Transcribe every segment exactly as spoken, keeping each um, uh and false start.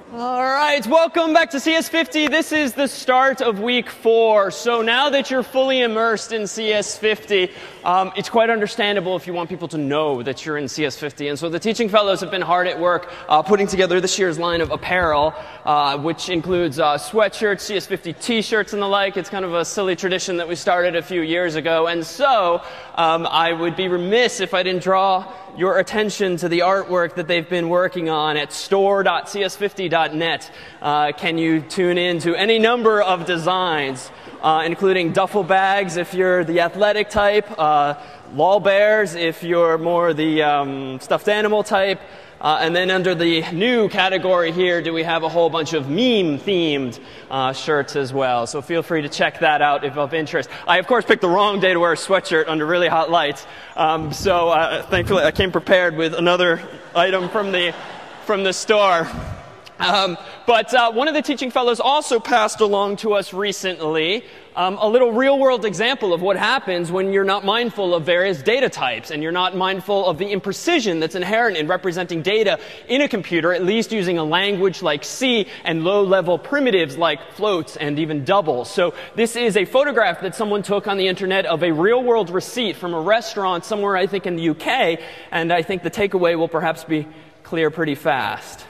All right, welcome back to C S fifty. This is the start of week four. So now that you're fully immersed in C S fifty, um, it's quite understandable if you want people to know that you're in C S fifty. And so the teaching fellows have been hard at work uh, putting together this year's line of apparel, uh, which includes uh, sweatshirts, C S fifty t-shirts, and the like. It's kind of a silly tradition that we started a few years ago. And so um, I would be remiss if I didn't draw your attention to the artwork that they've been working on at store dot C S fifty dot net. Uh, can you tune in to any number of designs, uh, including duffel bags if you're the athletic type, uh, lol bears if you're more the um, stuffed animal type, uh, and then under the new category here, do we have a whole bunch of meme-themed uh, shirts as well. So feel free to check that out if of interest. I, of course, picked the wrong day to wear a sweatshirt under really hot lights. Um, so uh, thankfully, I came prepared with another item from the from the store. Um, but uh, one of the teaching fellows also passed along to us recently um, a little real-world example of what happens when you're not mindful of various data types and you're not mindful of the imprecision that's inherent in representing data in a computer, at least using a language like C and low-level primitives like floats and even doubles. So this is a photograph that someone took on the internet of a real-world receipt from a restaurant somewhere, I think, in the U K, and I think the takeaway will perhaps be clear pretty fast.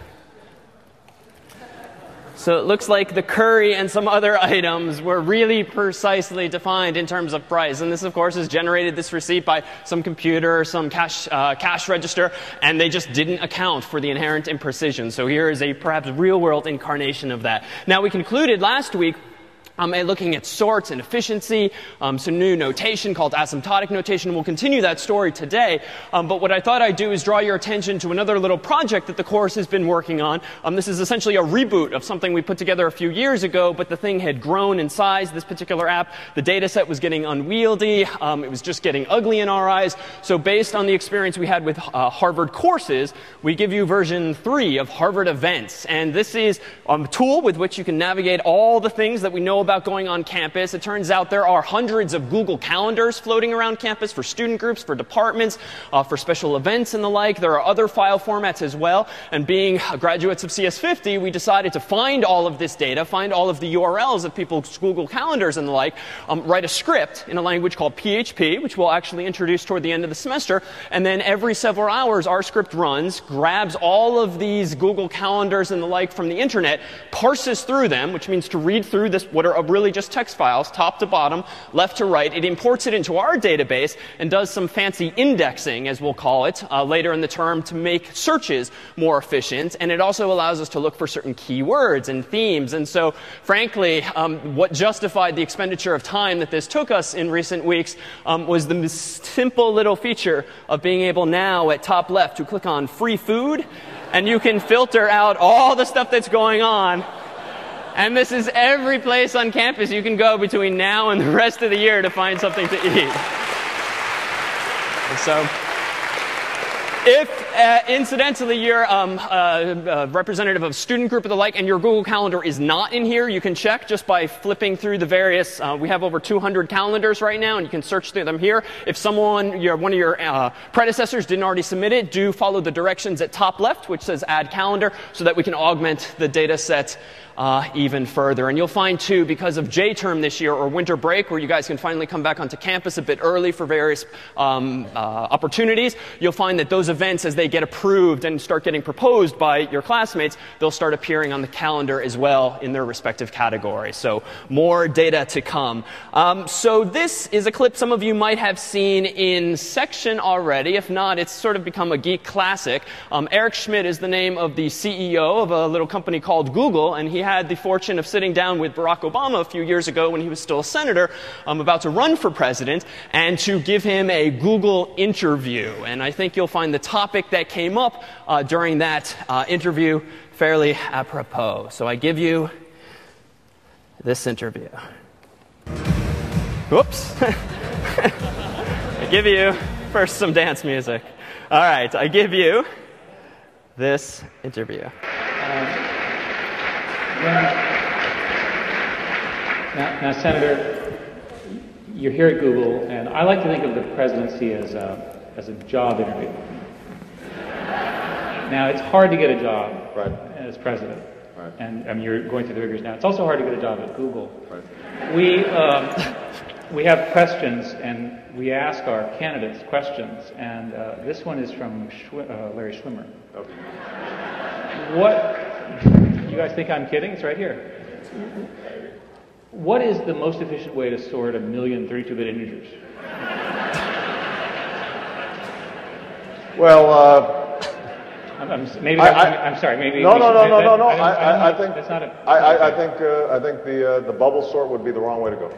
So it looks like the curry and some other items were really precisely defined in terms of price. And this, of course, has generated this receipt by some computer, some cash, uh, cash register, and they just didn't account for the inherent imprecision. So here is a perhaps real-world incarnation of that. Now, we concluded last week Um, and looking at sorts and efficiency, um, some new notation called asymptotic notation. We'll continue that story today. Um, but what I thought I'd do is draw your attention to another little project that the course has been working on. Um, this is essentially a reboot of something we put together a few years ago, but the thing had grown in size, this particular app. The data set was getting unwieldy. Um, it was just getting ugly in our eyes. So based on the experience we had with uh, Harvard courses, we give you version three of Harvard Events. And this is a tool with which you can navigate all the things that we know about about going on campus. It turns out there are hundreds of Google calendars floating around campus for student groups, for departments, uh, for special events and the like. There are other file formats as well. And being graduates of C S fifty, we decided to find all of this data, find all of the U R Ls of people's Google calendars and the like, um, write a script in a language called P H P, which we'll actually introduce toward the end of the semester. And then every several hours, our script runs, grabs all of these Google calendars and the like from the internet, parses through them, which means to read through this, what are really just text files, top to bottom, left to right. It imports it into our database and does some fancy indexing, as we'll call it, uh, later in the term to make searches more efficient. And it also allows us to look for certain keywords and themes. And so, frankly, um, what justified the expenditure of time that this took us in recent weeks um, was the simple little feature of being able now at top left to click on free food, and you can filter out all the stuff that's going on. And this is every place on campus you can go between now and the rest of the year to find something to eat. And so, if uh, incidentally you're um, a, a representative of a student group or the like, and your Google Calendar is not in here, you can check just by flipping through the various. Uh, we have over two hundred calendars right now, and you can search through them here. If someone, your, one of your uh, predecessors didn't already submit it, do follow the directions at top left, which says Add Calendar, so that we can augment the data set Uh, even further. And you'll find, too, because of J-term this year, or winter break, where you guys can finally come back onto campus a bit early for various um, uh, opportunities, you'll find that those events, as they get approved and start getting proposed by your classmates, they'll start appearing on the calendar as well in their respective categories. So more data to come. Um, so this is a clip some of you might have seen in section already. If not, it's sort of become a geek classic. Um, Eric Schmidt is the name of the C E O of a little company called Google, and he had the fortune of sitting down with Barack Obama a few years ago when he was still a senator, um, about to run for president, and to give him a Google interview. And I think you'll find the topic that came up uh, during that uh, interview fairly apropos. So I give you this interview. Whoops. I give you first some dance music. All right, I give you this interview. Um, Now, now, Senator, you're here at Google, and I like to think of the presidency as a, as a job interview. Now, it's hard to get a job right. as president. Right. And I mean, you're going through the rigors now. It's also hard to get a job at Google. Right. We, um, we have questions, and we ask our candidates questions. And uh, this one is from Schw uh, Larry Schwimmer. Okay. What, you guys think I'm kidding? It's right here. What is the most efficient way to sort a million thirty-two bit integers? Well, uh, I'm, I'm, maybe I, I'm, I, I'm sorry. Maybe no, we no, should, no, no, that, no, no. I, I, I, I, I think that's not a, I, I, I think uh, I think the uh, the bubble sort would be the wrong way to go.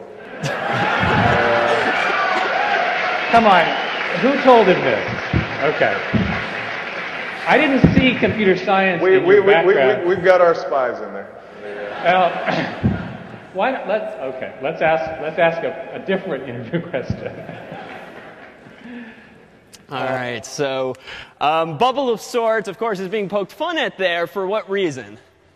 Come on, who told him this? Okay. I didn't see computer science We in we your we, we background. we we've got our spies in there. Well, why not? Let's okay. Let's ask. Let's ask a, a different interview question. All right, so um, bubble of sorts, of course, is being poked fun at there. For what reason?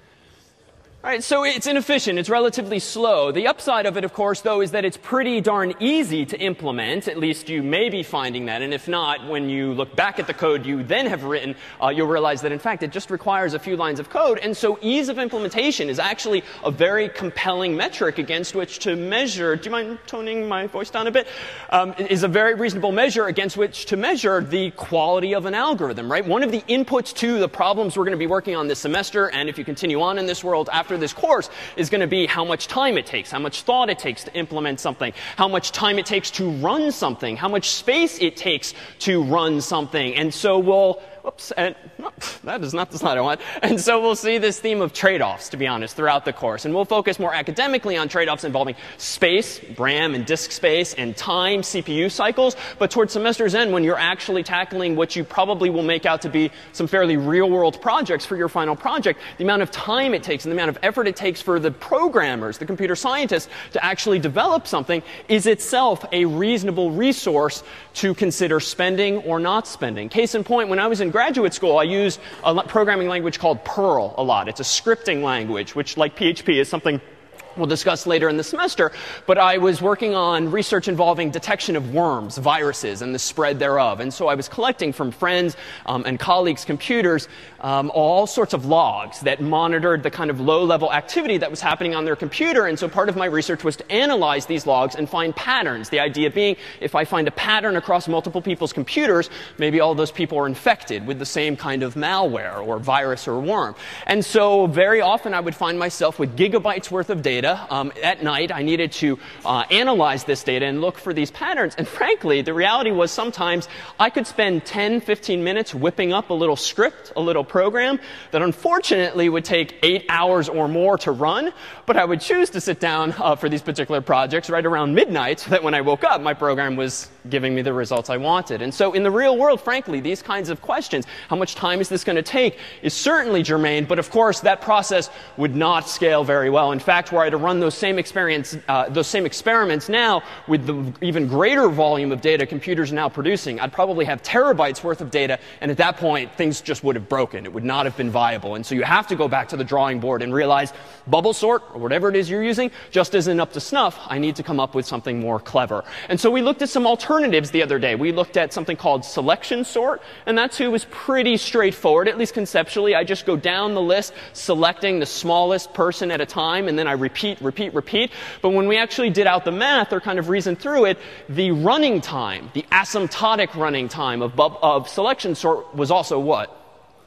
All right, so it's inefficient. It's relatively slow. The upside of it, of course, though, is that it's pretty darn easy to implement. At least you may be finding that. And if not, when you look back at the code you then have written, uh, you'll realize that, in fact, it just requires a few lines of code. And so ease of implementation is actually a very compelling metric against which to measure. Do you mind toning my voice down a bit? Um, is a very reasonable measure against which to measure the quality of an algorithm, right? One of the inputs to the problems we're going to be working on this semester, and if you continue on in this world after this course, is going to be how much time it takes, how much thought it takes to implement something, how much time it takes to run something, how much space it takes to run something. And so we'll Whoops, and no, that is not the slide I want. And so we'll see this theme of trade-offs, to be honest, throughout the course. And we'll focus more academically on trade-offs involving space, RAM and disk space, and time, C P U cycles. But towards semester's end, when you're actually tackling what you probably will make out to be some fairly real-world projects for your final project, the amount of time it takes and the amount of effort it takes for the programmers, the computer scientists, to actually develop something is itself a reasonable resource to consider spending or not spending. Case in point, when I was in graduate school, I used a programming language called Perl a lot. It's a scripting language, which, like P H P, is something we'll discuss later in the semester. But I was working on research involving detection of worms, viruses, and the spread thereof. And so I was collecting from friends um, and colleagues' computers um, all sorts of logs that monitored the kind of low-level activity that was happening on their computer. And so part of my research was to analyze these logs and find patterns. The idea being, if I find a pattern across multiple people's computers, maybe all those people are infected with the same kind of malware or virus or worm. And so very often I would find myself with gigabytes worth of data. Um, at night, I needed to uh, analyze this data and look for these patterns. And frankly, the reality was sometimes I could spend ten, fifteen minutes whipping up a little script, a little program that unfortunately would take eight hours or more to run. But I would choose to sit down uh, for these particular projects right around midnight so that when I woke up, my program was giving me the results I wanted. And so in the real world, frankly, these kinds of questions, how much time is this going to take, is certainly germane. But of course, that process would not scale very well. In fact, were I to run those same experience, uh, those same experiments now with the even greater volume of data computers are now producing, I'd probably have terabytes worth of data, and at that point, things just would have broken. It would not have been viable. And so you have to go back to the drawing board and realize bubble sort, or whatever it is you're using, just isn't up to snuff. I need to come up with something more clever. And so we looked at some alternatives the other day. We looked at something called selection sort, and that too was pretty straightforward, at least conceptually. I just go down the list, selecting the smallest person at a time, and then I repeat Repeat, repeat, repeat. But when we actually did out the math or kind of reasoned through it, the running time, the asymptotic running time of, of selection sort was also what?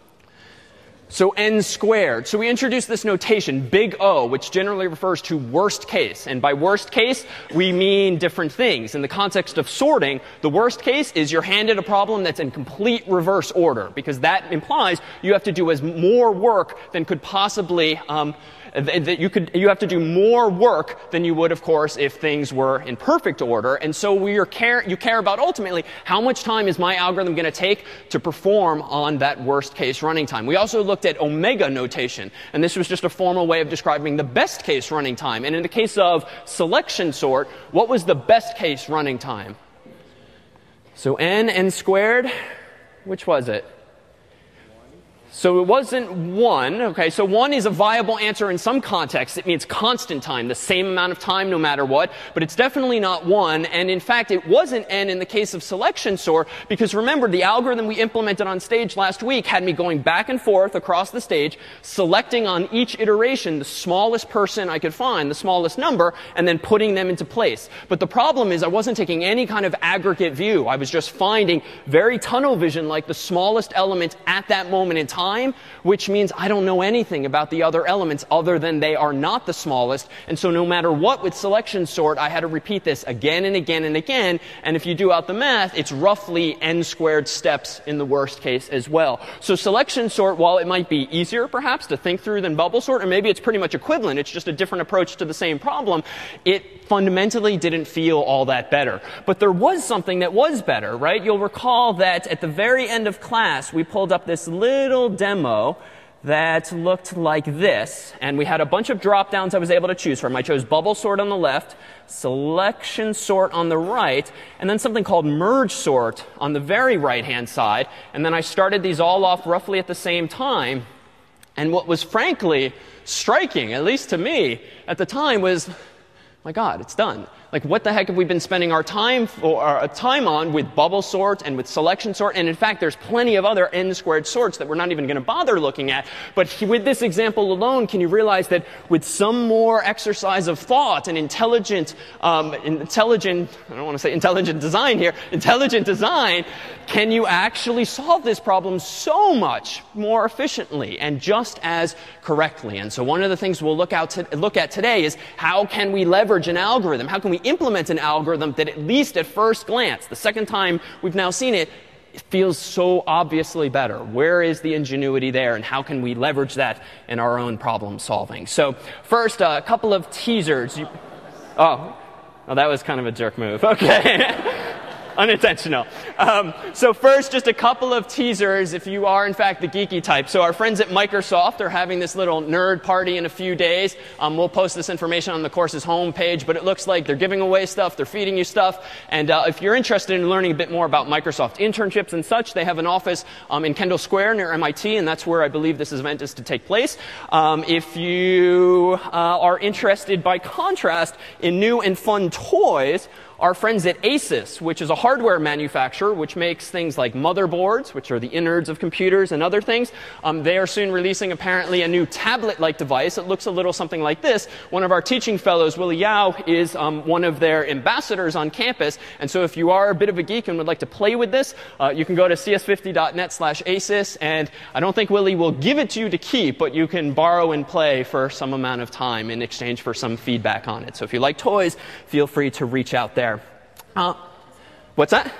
So n squared. So we introduced this notation, big O, which generally refers to worst case. And by worst case, we mean different things. In the context of sorting, the worst case is you're handed a problem that's in complete reverse order, because that implies you have to do as more work than could possibly um, that you could you have to do more work than you would, of course, if things were in perfect order. And so we are care you care about ultimately how much time is my algorithm going to take to perform on that worst case running time. We also looked at omega notation, and this was just a formal way of describing the best case running time. And in the case of selection sort, what was the best case running time? So n, n squared, which was it? So it wasn't one. Okay, so one is a viable answer in some contexts. It means constant time, the same amount of time no matter what. But it's definitely not one. And in fact, it wasn't n in the case of selection sort, because remember, the algorithm we implemented on stage last week had me going back and forth across the stage, selecting on each iteration the smallest person I could find, the smallest number, and then putting them into place. But the problem is I wasn't taking any kind of aggregate view. I was just finding very tunnel vision, like the smallest element at that moment in time. Time, which means I don't know anything about the other elements other than they are not the smallest. And so no matter what with selection sort, I had to repeat this again and again and again. And if you do out the math, it's roughly n squared steps in the worst case as well. So selection sort, while it might be easier perhaps to think through than bubble sort, or maybe it's pretty much equivalent, it's just a different approach to the same problem, it fundamentally didn't feel all that better. But there was something that was better, right? You'll recall that at the very end of class, we pulled up this little demo that looked like this. And we had a bunch of drop downs I was able to choose from. I chose bubble sort on the left, selection sort on the right, and then something called merge sort on the very right-hand side. And then I started these all off roughly at the same time. And what was frankly striking, at least to me at the time, was, my God, it's done. Like, what the heck have we been spending our time for, our time on with bubble sort and with selection sort? And in fact, there's plenty of other n squared sorts that we're not even going to bother looking at. But with this example alone, can you realize that with some more exercise of thought and intelligent, um, intelligent, I don't want to say intelligent design here, intelligent design, can you actually solve this problem so much more efficiently and just as correctly? And so one of the things we'll look, out to, look at today is how can we leverage an algorithm? How can we implement an algorithm that at least at first glance, the second time we've now seen it, it feels so obviously better? Where is the ingenuity there, and how can we leverage that in our own problem solving? So first, uh, a couple of teasers. You, oh, well, that was kind of a jerk move. Okay. Unintentional. Um, so first, just a couple of teasers if you are, in fact, the geeky type. So our friends at Microsoft are having this little nerd party in a few days. Um, we'll post this information on the course's homepage, but it looks like they're giving away stuff, they're feeding you stuff. And uh, if you're interested in learning a bit more about Microsoft internships and such, they have an office um, in Kendall Square near M I T, and that's where I believe this event is to take place. Um, if you uh, are interested, by contrast, in new and fun toys, our friends at Asus, which is a hardware manufacturer which makes things like motherboards, which are the innards of computers and other things, um, they are soon releasing apparently a new tablet-like device. It looks a little something like this. One of our teaching fellows, Willie Yao, is um, one of their ambassadors on campus. And so if you are a bit of a geek and would like to play with this, uh, you can go to c s fifty dot net slash asus. And I don't think Willie will give it to you to keep, but you can borrow and play for some amount of time in exchange for some feedback on it. So if you like toys, feel free to reach out there. Uh, what's that?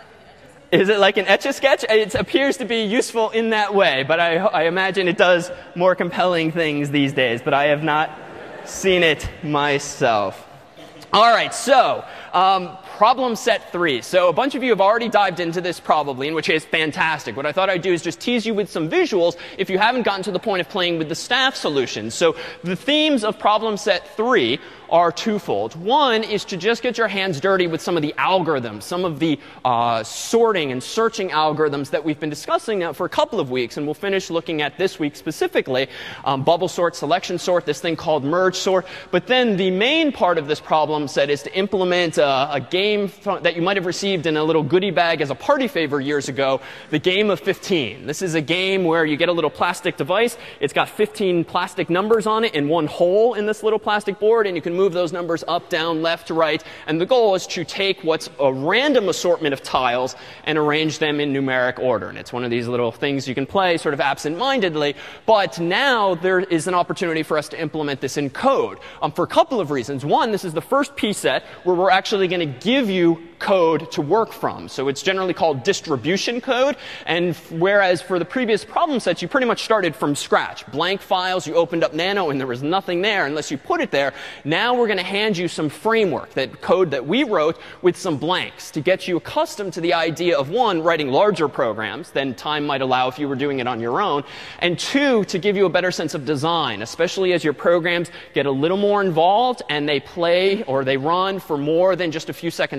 Is it like an Etch-a-Sketch? It appears to be useful in that way, but I, I imagine it does more compelling things these days, but I have not seen it myself. All right, so um, problem set three. So a bunch of you have already dived into this probably, in which is fantastic. What I thought I'd do is just tease you with some visuals if you haven't gotten to the point of playing with the staff solutions. So the themes of problem set three are twofold. One is to just get your hands dirty with some of the algorithms, some of the uh, sorting and searching algorithms that we've been discussing now for a couple of weeks, and we'll finish looking at this week specifically, um, bubble sort, selection sort, this thing called merge sort. But then the main part of this problem set is to implement a, a game that you might have received in a little goodie bag as a party favor years ago, the game of fifteen. This is a game where you get a little plastic device. It's got fifteen plastic numbers on it in one hole in this little plastic board, and you can move those numbers up, down, left, right. And the goal is to take what's a random assortment of tiles and arrange them in numeric order. And it's one of these little things you can play sort of absent-mindedly. But now there is an opportunity for us to implement this in code um, for a couple of reasons. One, this is the first P set where we're actually going to give you code to work from. So it's generally called distribution code. And whereas for the previous problem sets, you pretty much started from scratch. Blank files, you opened up Nano, and there was nothing there unless you put it there. Now we're going to hand you some framework, that code that we wrote with some blanks to get you accustomed to the idea of, one, writing larger programs than time might allow if you were doing it on your own, and two, to give you a better sense of design, especially as your programs get a little more involved and they play or they run for more than just a few seconds time.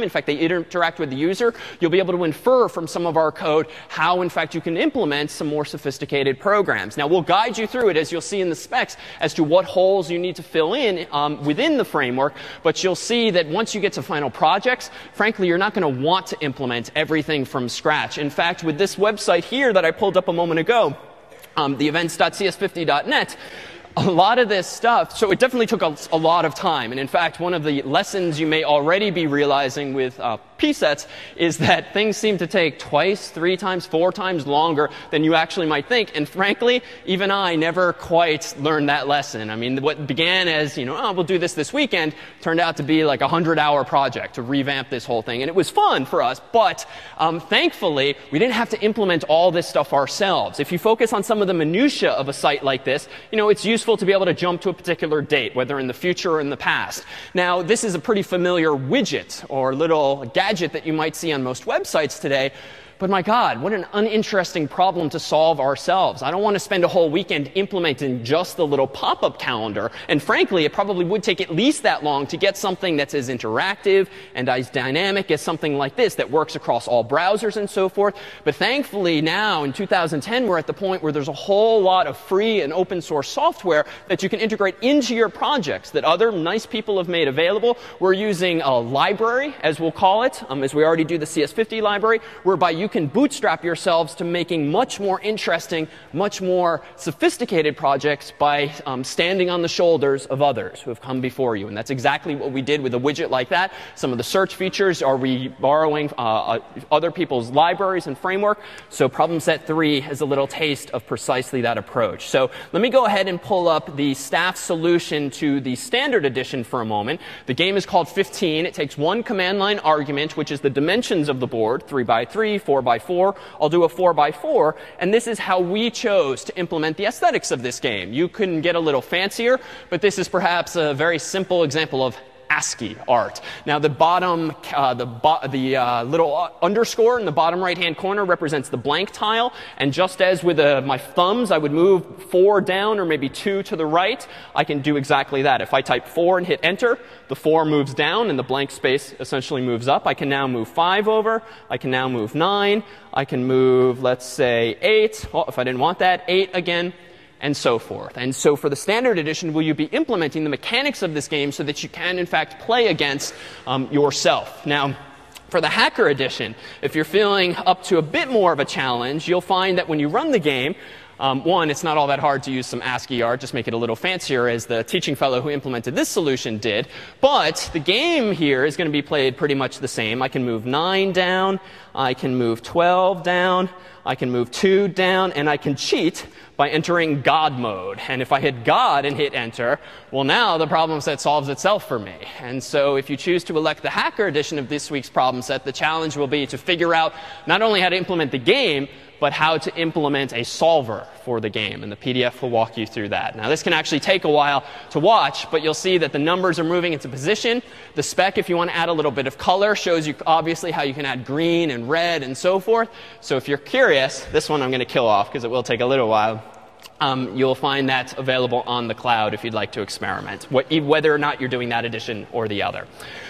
In fact, they interact with the user. You'll be able to infer from some of our code how, in fact, you can implement some more sophisticated programs. Now, we'll guide you through it, as you'll see in the specs, as to what holes you need to fill in um, within the framework. But you'll see that once you get to final projects, frankly, you're not going to want to implement everything from scratch. In fact, with this website here that I pulled up a moment ago, um, the events dot c s fifty dot net, a lot of this stuff, so it definitely took a, a lot of time. And in fact, one of the lessons you may already be realizing with uh, P sets is that things seem to take twice, three times, four times longer than you actually might think. And frankly, even I never quite learned that lesson. I mean, what began as, you know, oh, we'll do this this weekend, turned out to be like a hundred-hour project to revamp this whole thing. And it was fun for us, but um, thankfully, we didn't have to implement all this stuff ourselves. If you focus on some of the minutiae of a site like this, you know, it's useful to be able to jump to a particular date, whether in the future or in the past. Now, this is a pretty familiar widget or little gadget that you might see on most websites today. But my God, what an uninteresting problem to solve ourselves. I don't want to spend a whole weekend implementing just the little pop-up calendar. And frankly, it probably would take at least that long to get something that's as interactive and as dynamic as something like this that works across all browsers and so forth. But thankfully now, in two thousand ten, we're at the point where there's a whole lot of free and open source software that you can integrate into your projects that other nice people have made available. We're using a library, as we'll call it, um, as we already do the C S fifty library, whereby you can bootstrap yourselves to making much more interesting, much more sophisticated projects by um, standing on the shoulders of others who have come before you. And that's exactly what we did with a widget like that. Some of the search features are we borrowing uh, other people's libraries and framework. So problem set three is a little taste of precisely that approach. So let me go ahead and pull up the staff solution to the standard edition for a moment. The game is called fifteen. It takes one command line argument, which is the dimensions of the board, three by three, four by four. I'll do a four by four, and this is how we chose to implement the aesthetics of this game. You can get a little fancier, but this is perhaps a very simple example of ASCII art. Now, the bottom, uh, the, bo the uh, little underscore in the bottom right-hand corner represents the blank tile. And just as with uh, my thumbs, I would move four down or maybe two to the right, I can do exactly that. If I type four and hit enter, the four moves down and the blank space essentially moves up. I can now move five over. I can now move nine. I can move, let's say, eight. Oh, if I didn't want that, eight again, and so forth. And so for the standard edition, will you be implementing the mechanics of this game so that you can, in fact, play against um, yourself? Now, for the hacker edition, if you're feeling up to a bit more of a challenge, you'll find that when you run the game, Um, one, it's not all that hard to use some ASCII art, just make it a little fancier, as the teaching fellow who implemented this solution did. But the game here is going to be played pretty much the same. I can move nine down, I can move twelve down, I can move two down, and I can cheat by entering God mode. And if I hit God and hit enter, well, now the problem set solves itself for me. And so if you choose to elect the hacker edition of this week's problem set, the challenge will be to figure out not only how to implement the game, but how to implement a solver for the game. And the P D F will walk you through that. Now, this can actually take a while to watch, but you'll see that the numbers are moving into position. The spec, if you want to add a little bit of color, shows you obviously how you can add green and red and so forth. So if you're curious, this one I'm going to kill off because it will take a little while. Um, you'll find that available on the cloud if you'd like to experiment, whether or not you're doing that edition or the other.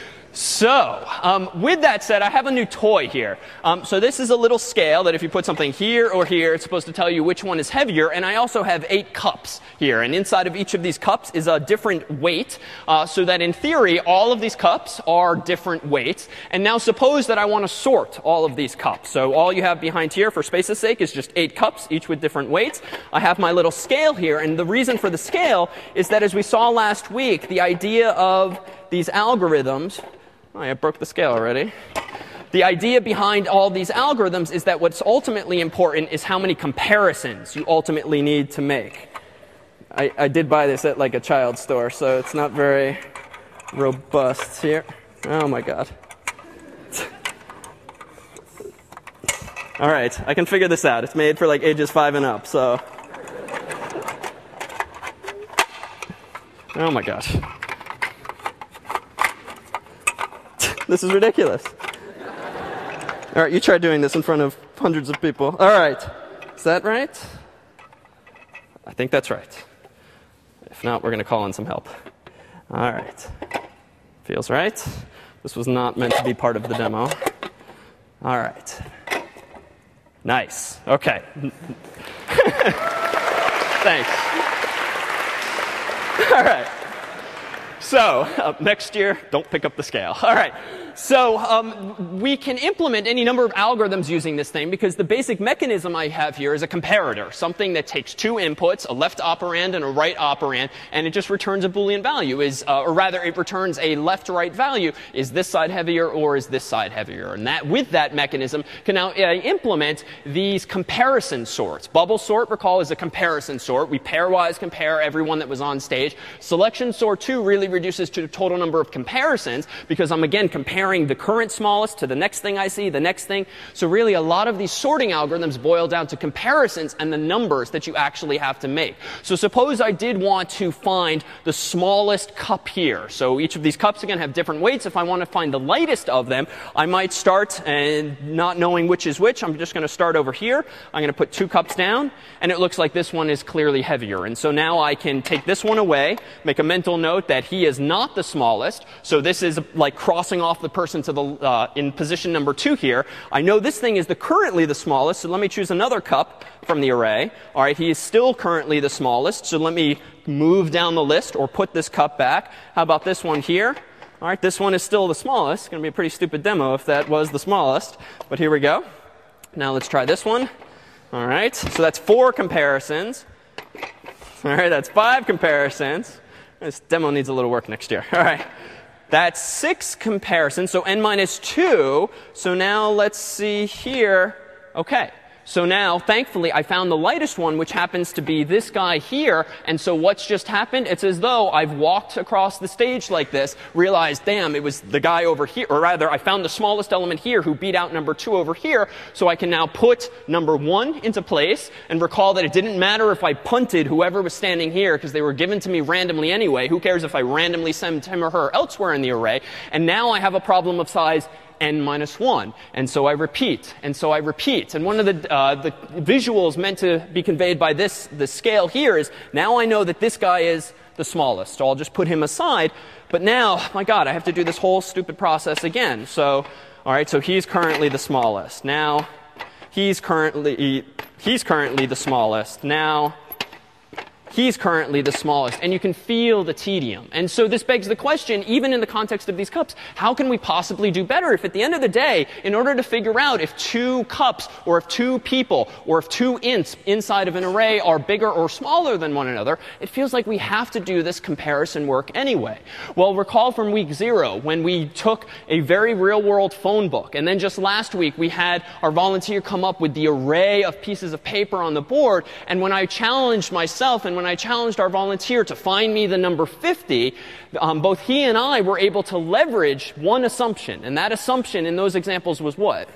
So, um, with that said, I have a new toy here. Um, so this is a little scale that if you put something here or here, it's supposed to tell you which one is heavier. And I also have eight cups here. And inside of each of these cups is a different weight, uh, so that in theory, all of these cups are different weights. And now suppose that I want to sort all of these cups. So all you have behind here, for space's sake, is just eight cups, each with different weights. I have my little scale here. And the reason for the scale is that, as we saw last week, the idea of these algorithms... Oh, I broke the scale already. The idea behind all these algorithms is that what's ultimately important is how many comparisons you ultimately need to make. I, I did buy this at like a child store, so it's not very robust here. Oh my God. All right, I can figure this out. It's made for like ages five and up, so. Oh my gosh. This is ridiculous. All right, you try doing this in front of hundreds of people. All right. Is that right? I think that's right. If not, we're going to call in some help. All right. Feels right. This was not meant to be part of the demo. All right. Nice. OK. Thanks. All right. So uh, next year, don't pick up the scale. All right. So um, we can implement any number of algorithms using this thing because the basic mechanism I have here is a comparator, something that takes two inputs, a left operand and a right operand, and it just returns a Boolean value. Is, uh, or rather, it returns a left-right value. Is this side heavier or is this side heavier? And that, with that mechanism, can now uh, implement these comparison sorts. Bubble sort, recall, is a comparison sort. We pairwise compare everyone that was on stage. Selection sort, too, really reduces to the total number of comparisons because I'm, again, comparing the current smallest to the next thing I see, the next thing. So really, a lot of these sorting algorithms boil down to comparisons and the numbers that you actually have to make. So suppose I did want to find the smallest cup here. So each of these cups, again, have different weights. If I want to find the lightest of them, I might start, and not knowing which is which, I'm just going to start over here. I'm going to put two cups down, and it looks like this one is clearly heavier. And so now I can take this one away, make a mental note that he is not the smallest. So this is like crossing off the person to the uh, in position number two here. I know this thing is the currently the smallest, so let me choose another cup from the array. All right, he is still currently the smallest, so let me move down the list or put this cup back. How about this one here? All right, this one is still the smallest. It's going to be a pretty stupid demo if that was the smallest, but here we go. Now let's try this one. All right, so that's four comparisons. All right, that's five comparisons. This demo needs a little work next year. All right. That's six comparisons, so n minus two. So now let's see here. OK. So now, thankfully, I found the lightest one, which happens to be this guy here. And so what's just happened? It's as though I've walked across the stage like this, realized, damn, it was the guy over here. Or rather, I found the smallest element here who beat out number two over here. So I can now put number one into place and recall that it didn't matter if I punted whoever was standing here because they were given to me randomly anyway. Who cares if I randomly send him or her elsewhere in the array? And now I have a problem of size n minus one. And so I repeat, and so I repeat. And one of the, uh, the visuals meant to be conveyed by this, this scale here is now I know that this guy is the smallest. So I'll just put him aside. But now, my God, I have to do this whole stupid process again. So, all right, so he's currently the smallest. Now, he's currently, he's currently the smallest. Now, he's currently the smallest. And you can feel the tedium. And so this begs the question, even in the context of these cups, how can we possibly do better if at the end of the day, in order to figure out if two cups or if two people or if two ints inside of an array are bigger or smaller than one another, it feels like we have to do this comparison work anyway. Well, recall from week zero when we took a very real-world phone book. And then just last week, we had our volunteer come up with the array of pieces of paper on the board. And when I challenged myself and when I challenged our volunteer to find me the number fifty, um, both he and I were able to leverage one assumption. And that assumption in those examples was what?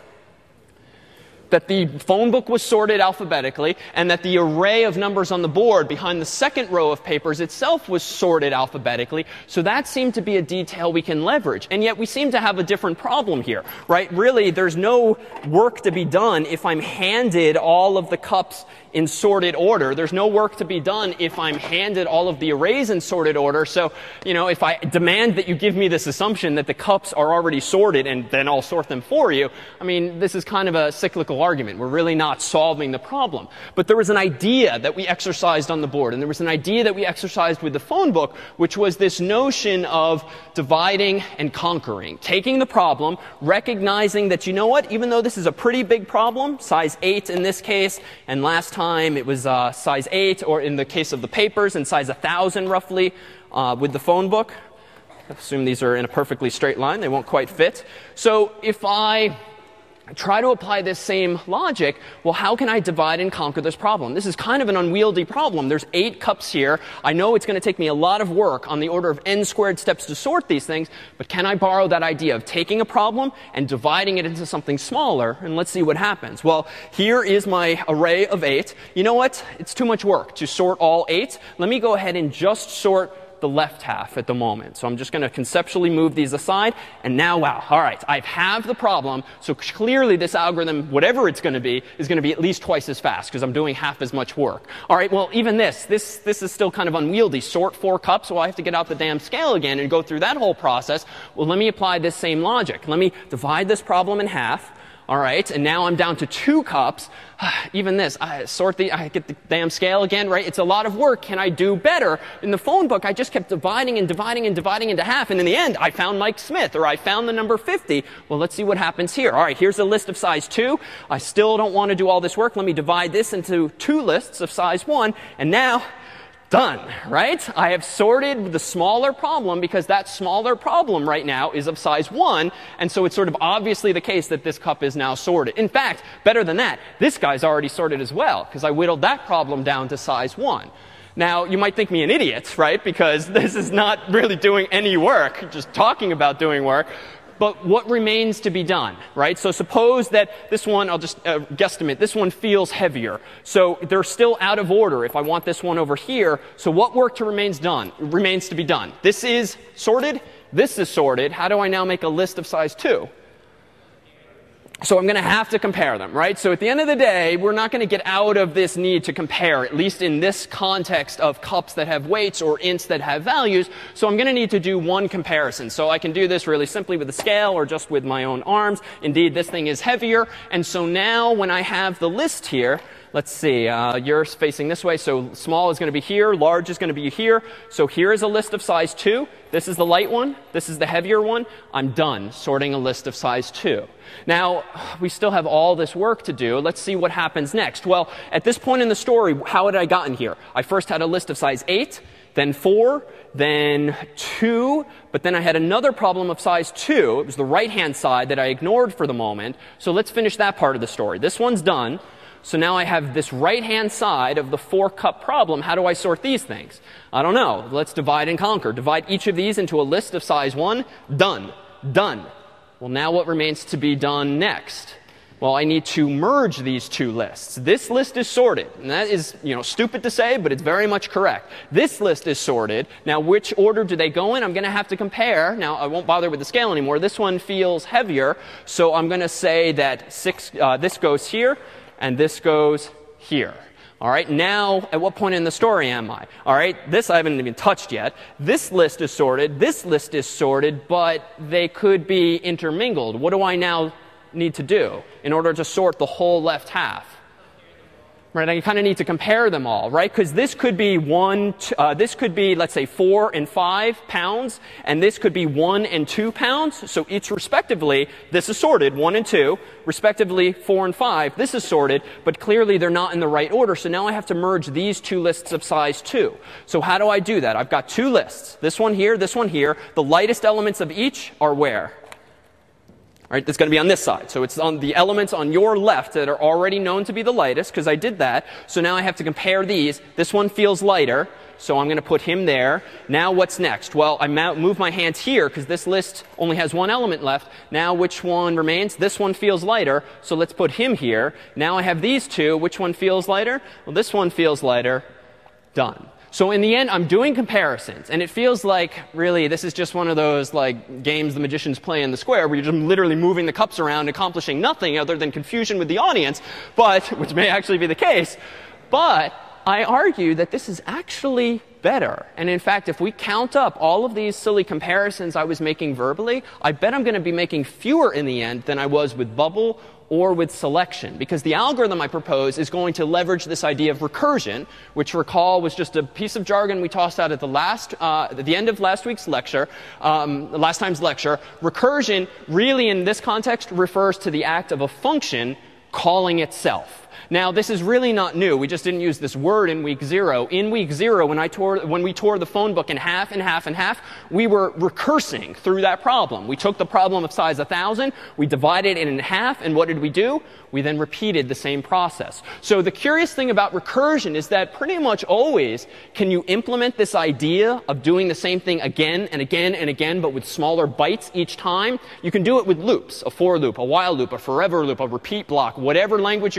That the phone book was sorted alphabetically, and that the array of numbers on the board behind the second row of papers itself was sorted alphabetically. So that seemed to be a detail we can leverage. And yet we seem to have a different problem here, right? Really, there's no work to be done if I'm handed all of the cups in sorted order. There's no work to be done if I'm handed all of the arrays in sorted order. So, you know, if I demand that you give me this assumption that the cups are already sorted and then I'll sort them for you, I mean, this is kind of a cyclical argument. We're really not solving the problem. But there was an idea that we exercised on the board, and there was an idea that we exercised with the phone book, which was this notion of dividing and conquering. Taking the problem, recognizing that, you know what, even though this is a pretty big problem, size eight in this case, and last time it was uh, size eight, or in the case of the papers, and size one thousand roughly uh, with the phone book. I assume these are in a perfectly straight line. They won't quite fit. So if I try to apply this same logic, well, how can I divide and conquer this problem? This is kind of an unwieldy problem. There's eight cups here. I know it's going to take me a lot of work on the order of n squared steps to sort these things, but can I borrow that idea of taking a problem and dividing it into something smaller, and let's see what happens. Well, here is my array of eight. You know what? It's too much work to sort all eight. Let me go ahead and just sort the left half at the moment. So I'm just going to conceptually move these aside. And now, wow, all right, I have the problem. So clearly this algorithm, whatever it's going to be, is going to be at least twice as fast because I'm doing half as much work. All right, well, even this, this, this is still kind of unwieldy. Sort four cups, well, I have to get out the damn scale again and go through that whole process. Well, let me apply this same logic. Let me divide this problem in half. All right, and now I'm down to two cups. Even this, I sort the, I get the damn scale again, right? It's a lot of work. Can I do better? In the phone book, I just kept dividing and dividing and dividing into half. And in the end, I found Mike Smith, or I found the number fifty. Well, let's see what happens here. All right, here's a list of size two. I still don't want to do all this work. Let me divide this into two lists of size one. And now, done, right? I have sorted the smaller problem because that smaller problem right now is of size one. And so it's sort of obviously the case that this cup is now sorted. In fact, better than that, this guy's already sorted as well because I whittled that problem down to size one. Now, you might think me an idiot, right? Because this is not really doing any work, just talking about doing work. But what remains to be done, right? So suppose that this one, I'll just uh, guesstimate, this one feels heavier. So they're still out of order if I want this one over here. So what work to remains done, remains to be done? This is sorted. This is sorted. How do I now make a list of size two? So I'm going to have to compare them, right? So at the end of the day, we're not going to get out of this need to compare, at least in this context of cups that have weights or ints that have values. So I'm going to need to do one comparison. So I can do this really simply with a scale or just with my own arms. Indeed, this thing is heavier. And so now when I have the list here, let's see, uh, you're facing this way, so small is going to be here, large is going to be here. So here is a list of size two. This is the light one. This is the heavier one. I'm done sorting a list of size two. Now, we still have all this work to do. Let's see what happens next. Well, at this point in the story, how had I gotten here? I first had a list of size eight, then four, then two, but then I had another problem of size two. It was the right-hand side that I ignored for the moment. So let's finish that part of the story. This one's done. So now I have this right-hand side of the four-cup problem. How do I sort these things? I don't know. Let's divide and conquer. Divide each of these into a list of size one. Done. Done. Well, now what remains to be done next? Well, I need to merge these two lists. This list is sorted. And that is, you know, stupid to say, but it's very much correct. This list is sorted. Now, which order do they go in? I'm going to have to compare. Now, I won't bother with the scale anymore. This one feels heavier. So I'm going to say that six, uh, this goes here. And this goes here. All right, now at what point in the story am I? All right, this I haven't even touched yet. This list is sorted. This list is sorted, but they could be intermingled. What do I now need to do in order to sort the whole left half? Right, I kind of need to compare them all, right? Because this could be one, uh, this could be, let's say, four and five pounds, and this could be one and two pounds. So each respectively, this is sorted, one and two, respectively, four and five. This is sorted, but clearly they're not in the right order. So now I have to merge these two lists of size two. So how do I do that? I've got two lists, this one here, this one here. The lightest elements of each are where? Right, that's going to be on this side. So it's on the elements on your left that are already known to be the lightest, because I did that. So now I have to compare these. This one feels lighter, so I'm going to put him there. Now what's next? Well, I move my hands here, because this list only has one element left. Now which one remains? This one feels lighter, so let's put him here. Now I have these two. Which one feels lighter? Well, this one feels lighter. Done. So in the end, I'm doing comparisons, and it feels like, really, this is just one of those like games the magicians play in the square, where you're just literally moving the cups around, accomplishing nothing other than confusion with the audience, but, which may actually be the case. But I argue that this is actually better. And in fact, if we count up all of these silly comparisons I was making verbally, I bet I'm going to be making fewer in the end than I was with bubble or with selection, because the algorithm I propose is going to leverage this idea of recursion, which, recall, was just a piece of jargon we tossed out at the last, uh, at the end of last week's lecture, um, last time's lecture. Recursion really, in this context, refers to the act of a function calling itself. Now, this is really not new. We just didn't use this word in week zero. In week zero, when I tore, when we tore the phone book in half and half and half, we were recursing through that problem. We took the problem of size one thousand, we divided it in half, and what did we do? We then repeated the same process. So the curious thing about recursion is that pretty much always can you implement this idea of doing the same thing again and again and again, but with smaller bites each time. You can do it with loops, a for loop, a while loop, a forever loop, a repeat block, whatever language you're using,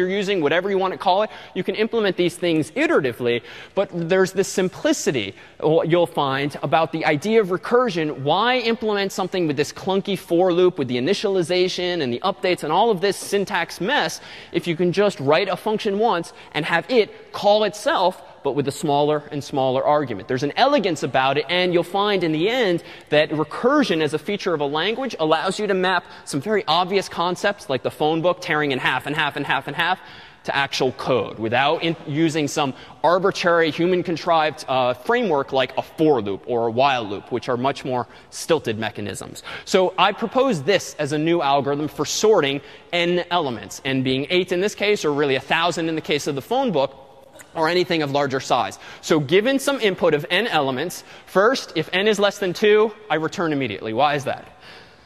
whatever you want to call it. You can implement these things iteratively, but there's this simplicity you'll find about the idea of recursion. Why implement something with this clunky for loop with the initialization and the updates and all of this syntax mess if you can just write a function once and have it call itself, but with a smaller and smaller argument? There's an elegance about it, and you'll find in the end that recursion as a feature of a language allows you to map some very obvious concepts like the phone book tearing in half and half and half and half to actual code without in using some arbitrary human-contrived uh, framework like a for loop or a while loop, which are much more stilted mechanisms. So I propose this as a new algorithm for sorting n elements, n being eight in this case, or really a thousand in the case of the phone book, or anything of larger size. So given some input of n elements, first, if n is less than two, I return immediately. Why is that?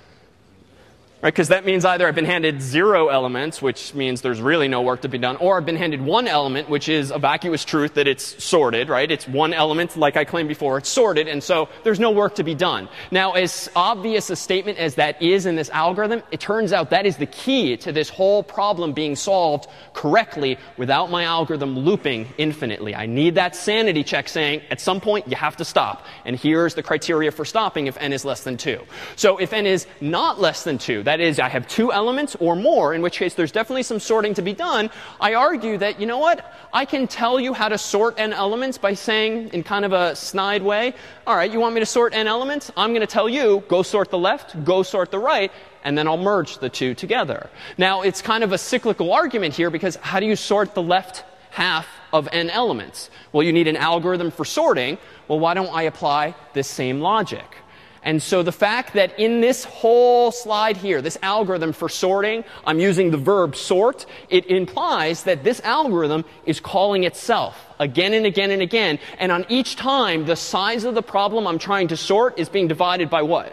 Right, because that means either I've been handed zero elements, which means there's really no work to be done, or I've been handed one element, which is a vacuous truth that it's sorted, right? It's one element, like I claimed before, it's sorted, and so there's no work to be done. Now, as obvious a statement as that is in this algorithm, it turns out that is the key to this whole problem being solved correctly without my algorithm looping infinitely. I need that sanity check saying, at some point, you have to stop. And here's the criteria for stopping if n is less than two. So if n is not less than two, that is, I have two elements or more, in which case there's definitely some sorting to be done, I argue that, you know what, I can tell you how to sort n elements by saying in kind of a snide way, all right, you want me to sort n elements? I'm going to tell you, go sort the left, go sort the right, and then I'll merge the two together. Now, it's kind of a cyclical argument here, because how do you sort the left half of n elements? Well, you need an algorithm for sorting. Well, why don't I apply this same logic? And so the fact that in this whole slide here, this algorithm for sorting, I'm using the verb sort, it implies that this algorithm is calling itself again and again and again. And on each time, the size of the problem I'm trying to sort is being divided by what?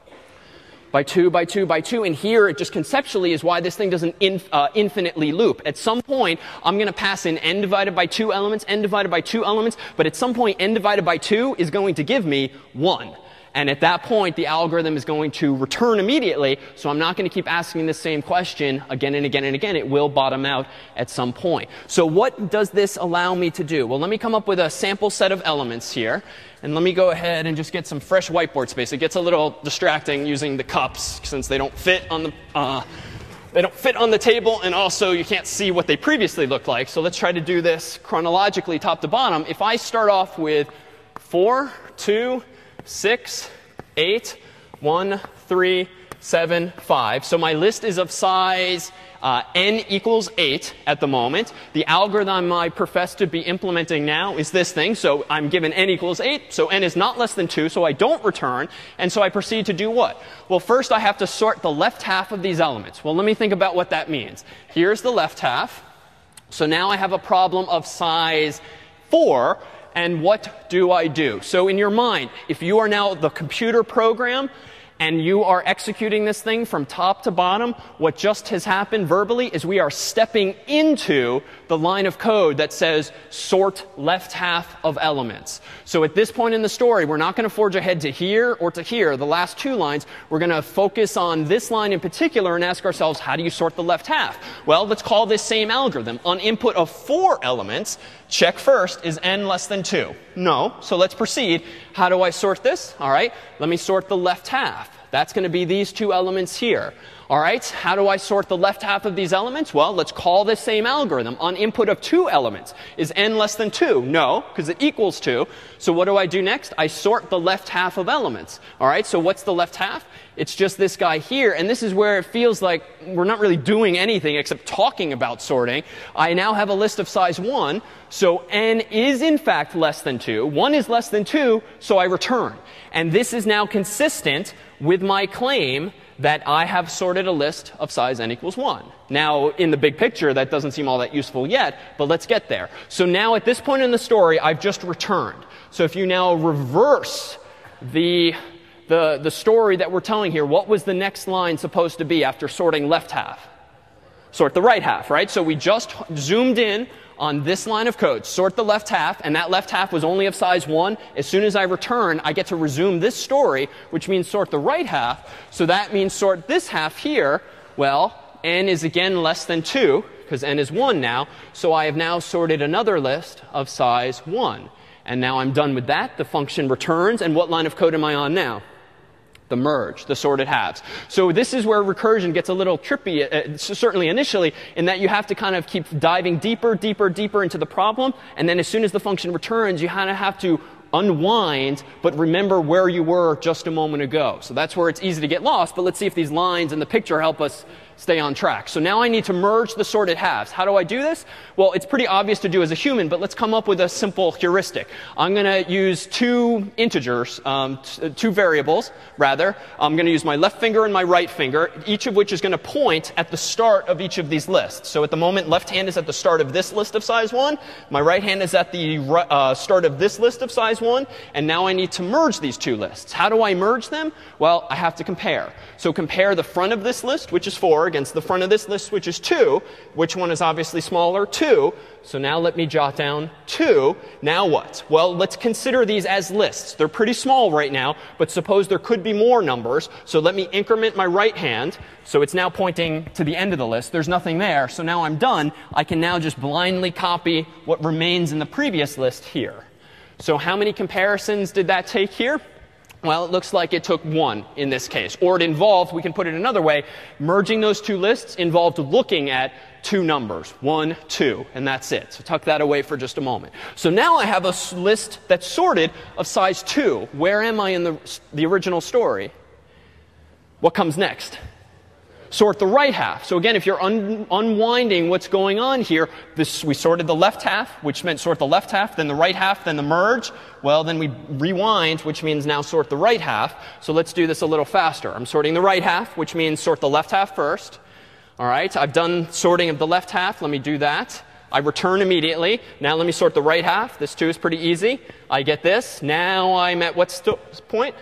By two, by two, by two. And here, it just conceptually is why this thing doesn't inf uh, infinitely loop. At some point, I'm going to pass in n divided by two elements, n divided by two elements. But at some point, n divided by two is going to give me one. And at that point, the algorithm is going to return immediately. So I'm not going to keep asking the same question again and again and again. It will bottom out at some point. So what does this allow me to do? Well, let me come up with a sample set of elements here. And let me go ahead and just get some fresh whiteboard space. It gets a little distracting using the cups since they don't fit on the uh, they don't fit on the table, and also you can't see what they previously looked like. So let's try to do this chronologically, top to bottom. If I start off with four, two, six, eight, one, three, seven, five. So my list is of size uh, n equals eight at the moment. The algorithm I profess to be implementing now is this thing. So I'm given n equals eight. So n is not less than two. So I don't return. And so I proceed to do what? Well, first I have to sort the left half of these elements. Well, let me think about what that means. Here's the left half. So now I have a problem of size four. And what do I do? So in your mind, if you are now the computer program and you are executing this thing from top to bottom, what just has happened verbally is we are stepping into the line of code that says sort left half of elements. So at this point in the story, we're not going to forge ahead to here or to here, the last two lines. We're going to focus on this line in particular and ask ourselves, how do you sort the left half? Well, let's call this same algorithm. On input of four elements, check first, is n less than two? No. So let's proceed. How do I sort this? All right. Let me sort the left half. That's going to be these two elements here. All right. How do I sort the left half of these elements? Well, let's call this same algorithm. On input of two elements, is n less than two? No, because it equals two. So what do I do next? I sort the left half of elements. All right. So what's the left half? It's just this guy here. And this is where it feels like we're not really doing anything except talking about sorting. I now have a list of size one. So n is in fact less than two. one is less than two, so I return. And this is now consistent with my claim that I have sorted a list of size n equals one. Now, in the big picture, that doesn't seem all that useful yet, but let's get there. So now at this point in the story, I've just returned. So if you now reverse the The, the story that we're telling here, what was the next line supposed to be after sorting left half? Sort the right half, right? So we just zoomed in on this line of code, sort the left half, and that left half was only of size one. As soon as I return, I get to resume this story, which means sort the right half. So that means sort this half here. Well, n is again less than two. because n is one now. So I have now sorted another list of size one. And now I'm done with that. The function returns. And what line of code am I on now? The merge, the sorted halves. So this is where recursion gets a little trippy, uh, certainly initially, in that you have to kind of keep diving deeper, deeper, deeper into the problem. And then as soon as the function returns, you kind of have to unwind, but remember where you were just a moment ago. So that's where it's easy to get lost. But let's see if these lines in the picture help us stay on track. So now I need to merge the sorted halves. How do I do this? Well, it's pretty obvious to do as a human, but let's come up with a simple heuristic. I'm going to use two integers, um, two variables, rather. I'm going to use my left finger and my right finger, each of which is going to point at the start of each of these lists. So at the moment, left hand is at the start of this list of size one. My right hand is at the uh, start of this list of size one. And now I need to merge these two lists. How do I merge them? Well, I have to compare. So compare the front of this list, which is four, against the front of this list, which is two. Which one is obviously smaller? two. So now let me jot down two. Now what? Well, let's consider these as lists. They're pretty small right now, but suppose there could be more numbers. So let me increment my right hand. So it's now pointing to the end of the list. There's nothing there. So now I'm done. I can now just blindly copy what remains in the previous list here. So how many comparisons did that take here? Well, it looks like it took one in this case. Or it involved, we can put it another way, merging those two lists involved looking at two numbers, one, two, and that's it. So tuck that away for just a moment. So now I have a list that's sorted of size two. Where am I in the, the original story? What comes next? Sort the right half. So again, if you're un unwinding what's going on here, this, we sorted the left half, which meant sort the left half, then the right half, then the merge. Well, then we rewind, which means now sort the right half. So let's do this a little faster. I'm sorting the right half, which means sort the left half first. All right, I've done sorting of the left half. Let me do that. I return immediately. Now let me sort the right half. This too is pretty easy. I get this. Now I'm at what point?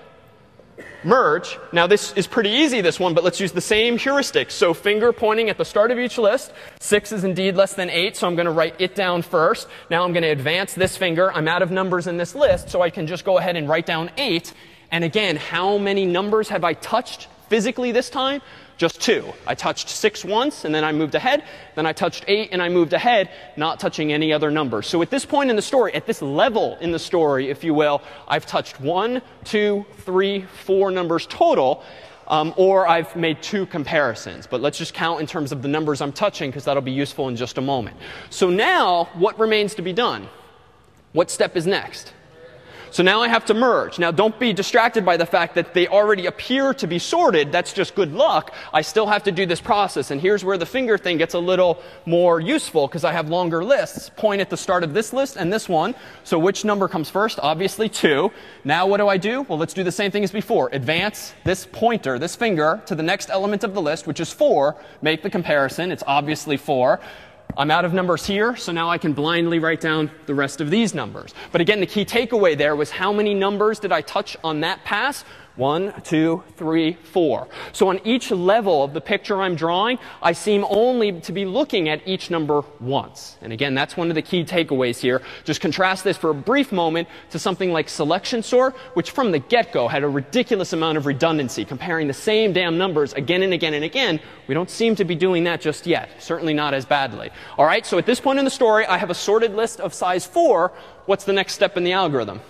Merge. Now this is pretty easy, this one, but let's use the same heuristic. So finger pointing at the start of each list. six is indeed less than eight, so I'm going to write it down first. Now I'm going to advance this finger. I'm out of numbers in this list, so I can just go ahead and write down eight. And again, how many numbers have I touched physically this time? Just two. I touched six once, and then I moved ahead. Then I touched eight, and I moved ahead, not touching any other numbers. So at this point in the story, at this level in the story, if you will, I've touched one, two, three, four numbers total, um, or I've made two comparisons. But let's just count in terms of the numbers I'm touching, because that'll be useful in just a moment. So now, what remains to be done? What step is next? So now I have to merge. Now don't be distracted by the fact that they already appear to be sorted. That's just good luck. I still have to do this process. And here's where the finger thing gets a little more useful, because I have longer lists. Point at the start of this list and this one. So which number comes first? Obviously two. Now what do I do? Well, let's do the same thing as before. Advance this pointer, this finger, to the next element of the list, which is four. Make the comparison. It's obviously four. I'm out of numbers here, so now I can blindly write down the rest of these numbers. But again, the key takeaway there was how many numbers did I touch on that pass? One, two, three, four. So on each level of the picture I'm drawing, I seem only to be looking at each number once. And again, that's one of the key takeaways here. Just contrast this for a brief moment to something like selection sort, which from the get-go had a ridiculous amount of redundancy, comparing the same damn numbers again and again and again. We don't seem to be doing that just yet, certainly not as badly. All right, so at this point in the story, I have a sorted list of size four. What's the next step in the algorithm?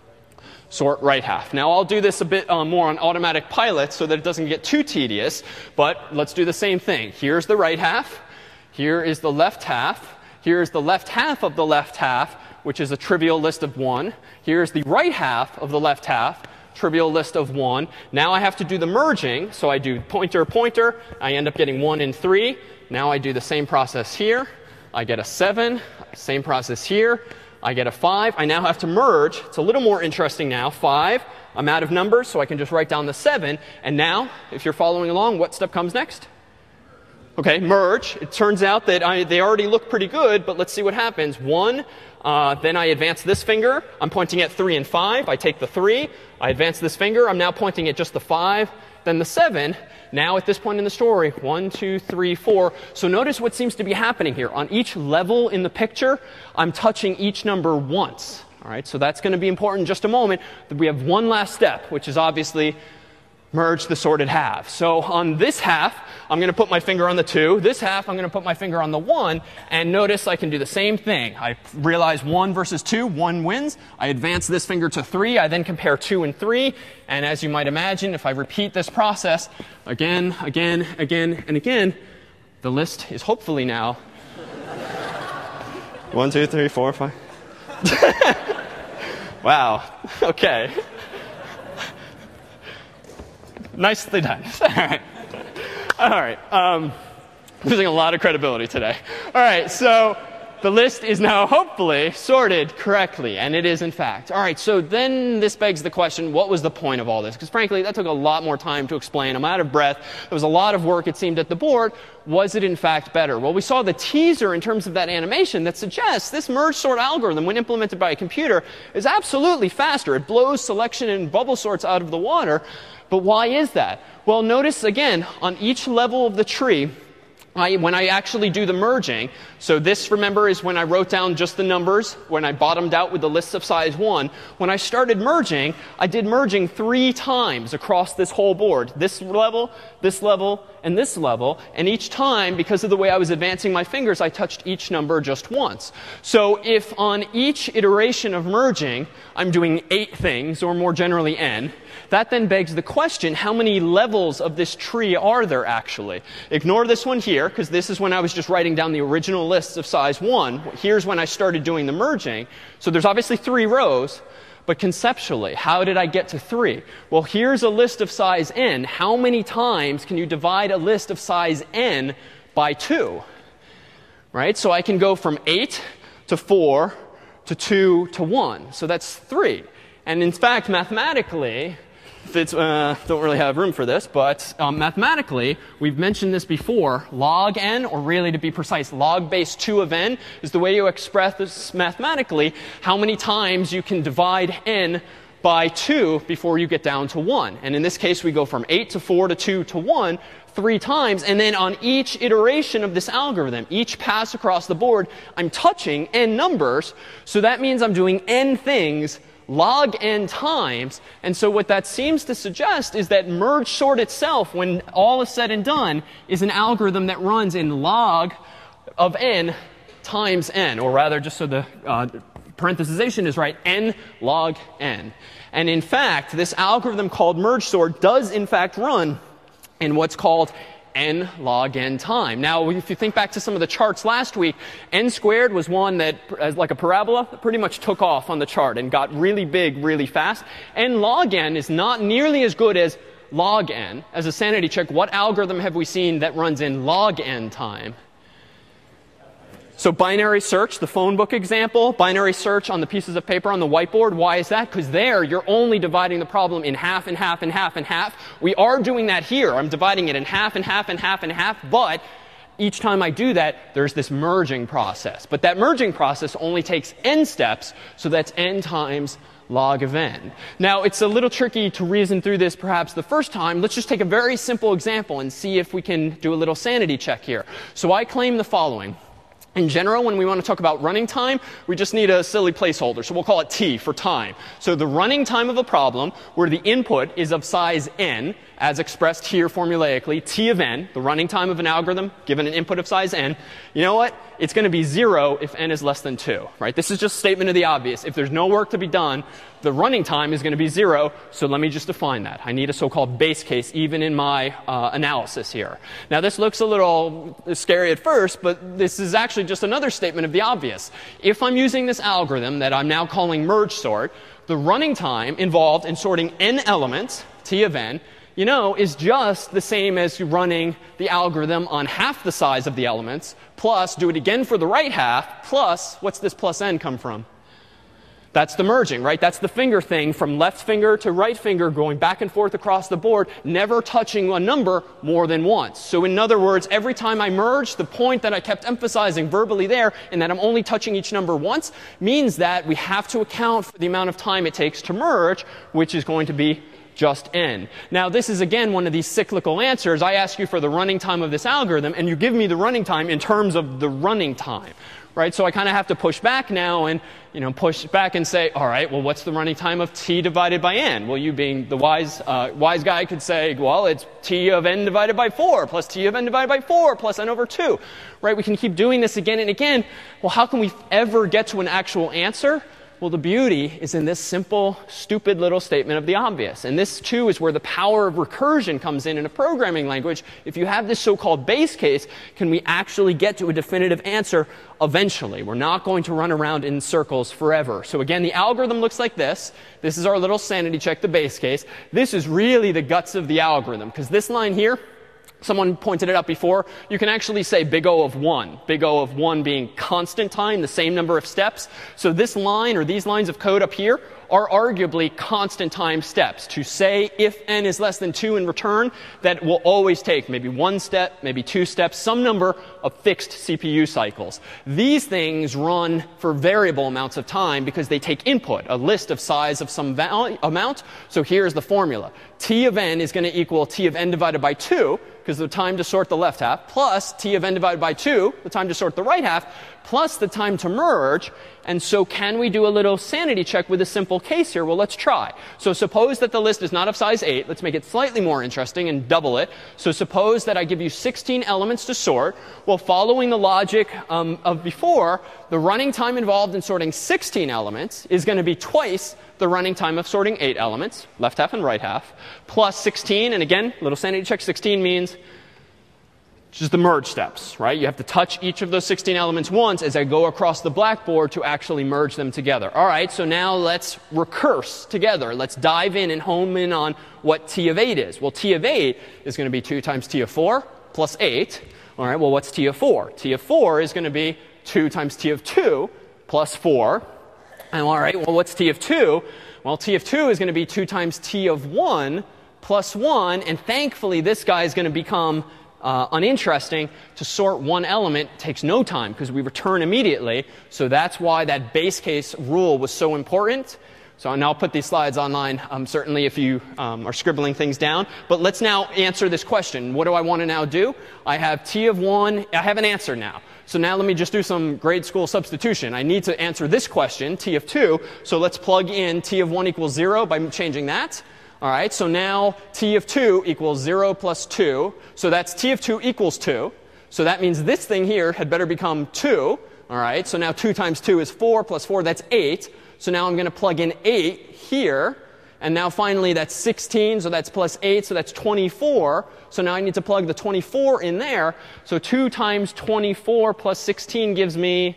Sort right half. Now I'll do this a bit uh, more on automatic pilot so that it doesn't get too tedious, but let's do the same thing. Here's the right half. Here is the left half. Here's the left half of the left half, which is a trivial list of one. Here's the right half of the left half, trivial list of one. Now I have to do the merging, so I do pointer, pointer. I end up getting one and three. Now I do the same process here. I get a seven. Same process here. I get a five. I now have to merge. It's a little more interesting now. five. I'm out of numbers, so I can just write down the seven. And now, if you're following along, what step comes next? OK, merge. It turns out that I, they already look pretty good, but let's see what happens. one. Uh, then I advance this finger. I'm pointing at three and five. I take the three. I advance this finger. I'm now pointing at just the five. Then the seven. Now at this point in the story, one, two, three, four. So notice what seems to be happening here. On each level in the picture, I'm touching each number once. All right, so that's going to be important in just a moment. We have one last step, which is obviously merge the sorted halves. So on this half, I'm going to put my finger on the two. This half, I'm going to put my finger on the one. And notice I can do the same thing. I realize one versus two, one wins. I advance this finger to three. I then compare two and three. And as you might imagine, if I repeat this process again, again, again, and again, the list is hopefully now one, two, three, four, five. Wow. OK. Nicely done. All right. All right. Um, losing a lot of credibility today. All right. So the list is now hopefully sorted correctly. And it is, in fact. All right. So then this begs the question, what was the point of all this? Because frankly, that took a lot more time to explain. I'm out of breath. There was a lot of work, it seemed, at the board. Was it, in fact, better? Well, we saw the teaser in terms of that animation that suggests this merge sort algorithm, when implemented by a computer, is absolutely faster. It blows selection and bubble sorts out of the water. But why is that? Well, notice, again, on each level of the tree, I, when I actually do the merging, so this, remember, is when I wrote down just the numbers, when I bottomed out with the lists of size one. When I started merging, I did merging three times across this whole board. This level, this level, and this level. And each time, because of the way I was advancing my fingers, I touched each number just once. So if on each iteration of merging, I'm doing eight things, or more generally n, that then begs the question, how many levels of this tree are there actually? Ignore this one here, because this is when I was just writing down the original lists of size one. Here's when I started doing the merging. So there's obviously three rows. But conceptually, how did I get to three? Well, here's a list of size n. How many times can you divide a list of size n by two? Right? So I can go from eight to four to two to one. So that's three. And in fact, mathematically, It's, uh, don't really have room for this, but um, mathematically, we've mentioned this before. Log n, or really to be precise, log base two of n, is the way you express this mathematically, how many times you can divide n by two before you get down to one. And in this case, we go from eight to four to two to one three times. And then on each iteration of this algorithm, each pass across the board, I'm touching n numbers. So that means I'm doing n things log n times. And so what that seems to suggest is that merge sort itself, when all is said and done, is an algorithm that runs in log of n times n. Or rather, just so the uh, parenthesization is right, n log n. And in fact, this algorithm called merge sort does in fact run in what's called n log n time. Now, if you think back to some of the charts last week, n squared was one that, as like a parabola, pretty much took off on the chart and got really big really fast. N log n is not nearly as good as log n. As a sanity check, what algorithm have we seen that runs in log n time? So binary search, the phone book example, binary search on the pieces of paper on the whiteboard. Why is that? Because there, you're only dividing the problem in half and half and half and half. We are doing that here. I'm dividing it in half and half and half and half. But each time I do that, there's this merging process. But that merging process only takes n steps. So that's n times log of n. Now, it's a little tricky to reason through this perhaps the first time. Let's just take a very simple example and see if we can do a little sanity check here. So I claim the following. In general, when we want to talk about running time, we just need a silly placeholder. So we'll call it T for time. So the running time of a problem where the input is of size n, as expressed here formulaically, T of n, the running time of an algorithm given an input of size n, you know what? It's going to be zero if n is less than two. Right? This is just a statement of the obvious. If there's no work to be done, the running time is going to be zero. So let me just define that. I need a so-called base case even in my uh, analysis here. Now, this looks a little scary at first, but this is actually just another statement of the obvious. If I'm using this algorithm that I'm now calling merge sort, the running time involved in sorting n elements, T of n, you know, is just the same as running the algorithm on half the size of the elements, plus do it again for the right half, plus, what's this plus n come from? That's the merging, right? That's the finger thing from left finger to right finger going back and forth across the board, never touching a number more than once. So in other words, every time I merge, the point that I kept emphasizing verbally there, and that I'm only touching each number once, means that we have to account for the amount of time it takes to merge, which is going to be just n. Now, this is, again, one of these cyclical answers. I ask you for the running time of this algorithm, and you give me the running time in terms of the running time. Right? So I kind of have to push back now and, you know, push back and say, all right, well, what's the running time of t divided by n? Well, you being the wise, uh, wise guy could say, well, it's t of n divided by four plus t of n divided by four plus n over two. Right? We can keep doing this again and again. Well, how can we ever get to an actual answer? Well, the beauty is in this simple, stupid little statement of the obvious. And this, too, is where the power of recursion comes in in a programming language. If you have this so-called base case, can we actually get to a definitive answer eventually? We're not going to run around in circles forever. So again, the algorithm looks like this. This is our little sanity check, the base case. This is really the guts of the algorithm, because this line here, someone pointed it out before, you can actually say big O of one. Big O of one being constant time, the same number of steps. So this line, or these lines of code up here, are arguably constant time steps. To say if n is less than two in return, that will always take maybe one step, maybe two steps, some number of fixed C P U cycles. These things run for variable amounts of time because they take input, a list of size of some amount. So here's the formula. T of n is going to equal t of n divided by two, because the time to sort the left half, plus t of n divided by two, the time to sort the right half, plus the time to merge. And so can we do a little sanity check with a simple case here? Well, let's try. So suppose that the list is not of size eight. Let's make it slightly more interesting and double it. So suppose that I give you sixteen elements to sort. Well, following the logic um, of before, the running time involved in sorting sixteen elements is going to be twice the running time of sorting eight elements, left half and right half, plus sixteen. And again, little sanity check, sixteen means just the merge steps, right? You have to touch each of those sixteen elements once as I go across the blackboard to actually merge them together. All right, so now let's recurse together. Let's dive in and home in on what t of eight is. Well, t of eight is going to be two times t of four plus eight. All right, well, what's t of four? T of four is going to be two times t of two plus four. And all right, well, what's t of two? Well, t of two is going to be two times t of one plus one. And thankfully, this guy is going to become Uh, uninteresting. To sort one element takes no time because we return immediately. So that's why that base case rule was so important. So and I'll put these slides online, um, certainly if you um, are scribbling things down. But let's now answer this question. What do I want to now do? I have t of one. I have an answer now. So now let me just do some grade school substitution. I need to answer this question, t of two. So let's plug in t of one equals zero by changing that. All right, so now t of two equals zero plus two. So that's t of two equals two. So that means this thing here had better become two. All right, so now two times two is four plus four, that's eight. So now I'm going to plug in eight here. And now finally that's sixteen, so that's plus eight, so that's twenty-four. So now I need to plug the twenty-four in there. So two times twenty-four plus sixteen gives me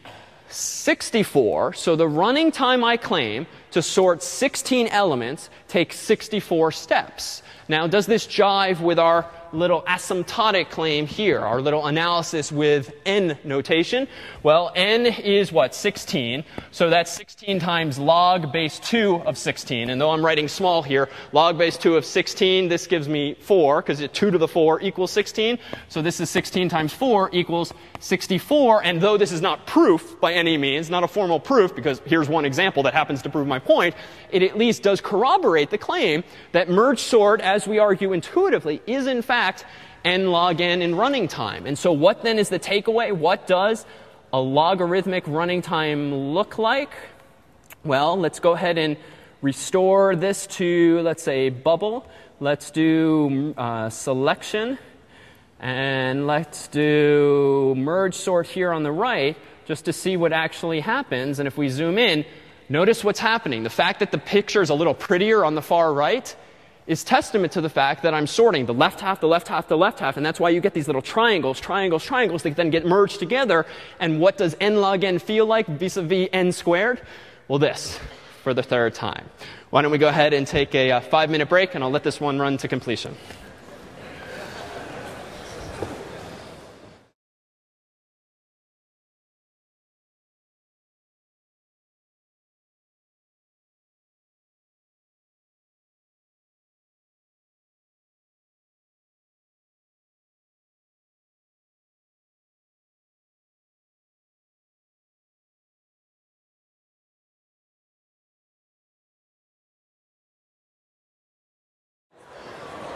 sixty-four. So the running time I claim to sort sixteen elements takes sixty-four steps. Now, does this jive with our little asymptotic claim here, our little analysis with n notation? Well, n is what? sixteen. So that's sixteen times log base two of sixteen. And though I'm writing small here, log base two of sixteen, this gives me four, because two to the four equals sixteen. So this is sixteen times four equals sixty-four. And though this is not proof by any means, not a formal proof, because here's one example that happens to prove my point, it at least does corroborate the claim that merge sort, as we argue intuitively, is in fact n log n in running time. And so what then is the takeaway? What does a logarithmic running time look like? Well, let's go ahead and restore this to, let's say, bubble. Let's do uh, selection. And let's do merge sort here on the right, just to see what actually happens. And if we zoom in, notice what's happening. The fact that the picture is a little prettier on the far right is testament to the fact that I'm sorting the left half, the left half, the left half. And that's why you get these little triangles, triangles, triangles that then get merged together. And what does n log n feel like vis-a-vis n squared? Well, this for the third time. Why don't we go ahead and take a uh, five-minute break, and I'll let this one run to completion.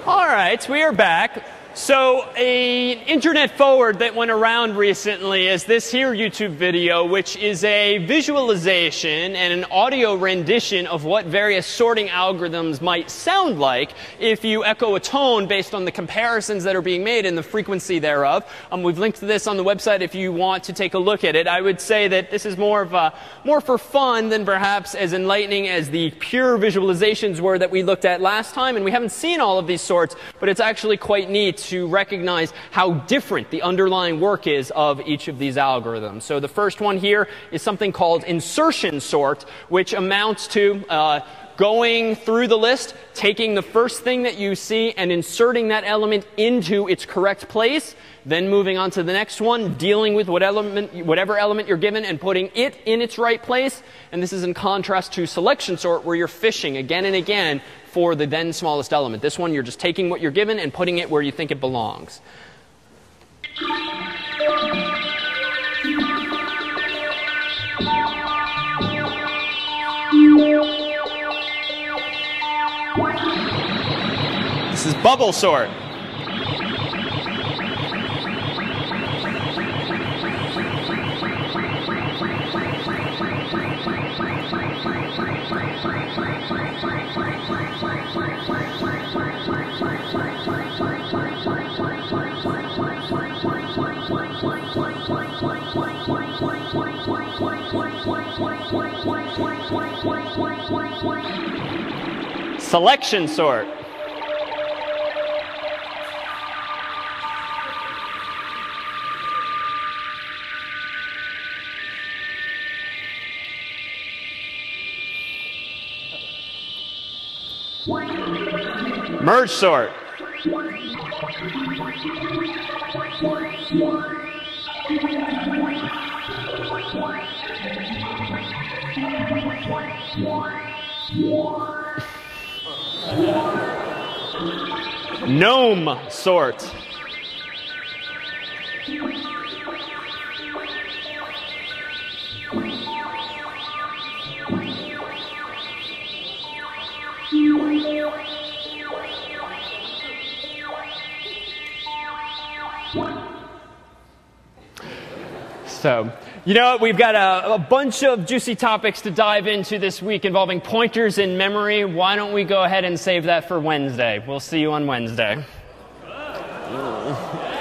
All right, we are back. So, an internet forward that went around recently is this here YouTube video, which is a visualization and an audio rendition of what various sorting algorithms might sound like if you echo a tone based on the comparisons that are being made and the frequency thereof. Um, we've linked to this on the website if you want to take a look at it. I would say that this is more of a, more for fun than perhaps as enlightening as the pure visualizations were that we looked at last time. And we haven't seen all of these sorts, but it's actually quite neat to recognize how different the underlying work is of each of these algorithms. So the first one here is something called insertion sort, which amounts to uh, going through the list, taking the first thing that you see and inserting that element into its correct place, then moving on to the next one, dealing with what element, whatever element you're given and putting it in its right place. And this is in contrast to selection sort, where you're fishing again and again for the then smallest element. This one, you're just taking what you're given and putting it where you think it belongs. This is bubble sort. Selection sort. Merge sort. Gnome sort. So, you know what? We've got a, a bunch of juicy topics to dive into this week involving pointers in memory. Why don't we go ahead and save that for Wednesday? We'll see you on Wednesday.